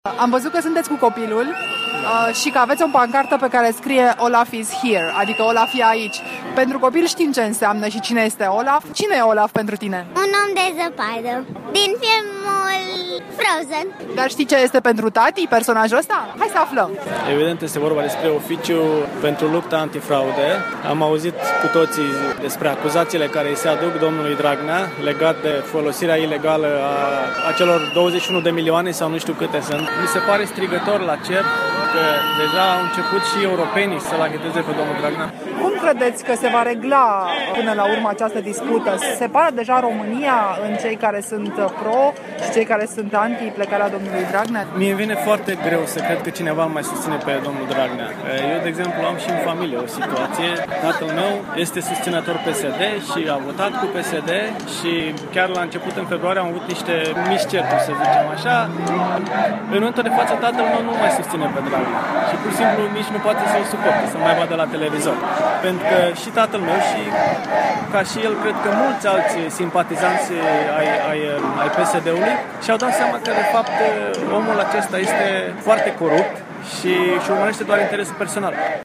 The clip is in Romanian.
Am văzut că sunteți cu copilul și că aveți o pancartă pe care scrie Olaf is here, adică Olaf e aici. Pentru copil știm ce înseamnă și cine este Olaf. Cine e Olaf pentru tine? Un om de zăpadă, din filmul Frozen. Dar știi ce este pentru tati personajul ăsta? Hai să aflăm. Evident este vorba despre oficiu pentru lupta antifraude. Am auzit cu toții despre acuzațiile care îi se aduc domnului Dragnea legat de folosirea ilegală a celor 21 de milioane sau nu știu câte sunt. Mi se pare strigător la cer că deja au început și europenii să-l agheteze pe domnul Dragnea. Cum credeți că se va regla până la urmă această dispută? Se separă deja România în cei care sunt pro și cei care sunt anti plecarea domnului Dragnea? Mie vine foarte greu să cred că cineva mai susține pe domnul Dragnea. Eu, de exemplu, am și în familie o situație. Tatăl meu este susținător PSD și a votat cu PSD și chiar la început, în februarie, am avut niște mici certuri, să zicem așa. În momentul de față, tatăl meu nu mai susține pe Dragnea și pur și simplu nici nu poate să-l suporte, să mai vadă la televizor. Pentru că și tatăl meu și ca și el, cred că mulți alți simpatizanți ai PSD-ului și-au dat seama că de fapt omul acesta este foarte corupt și urmărește doar interesul personal.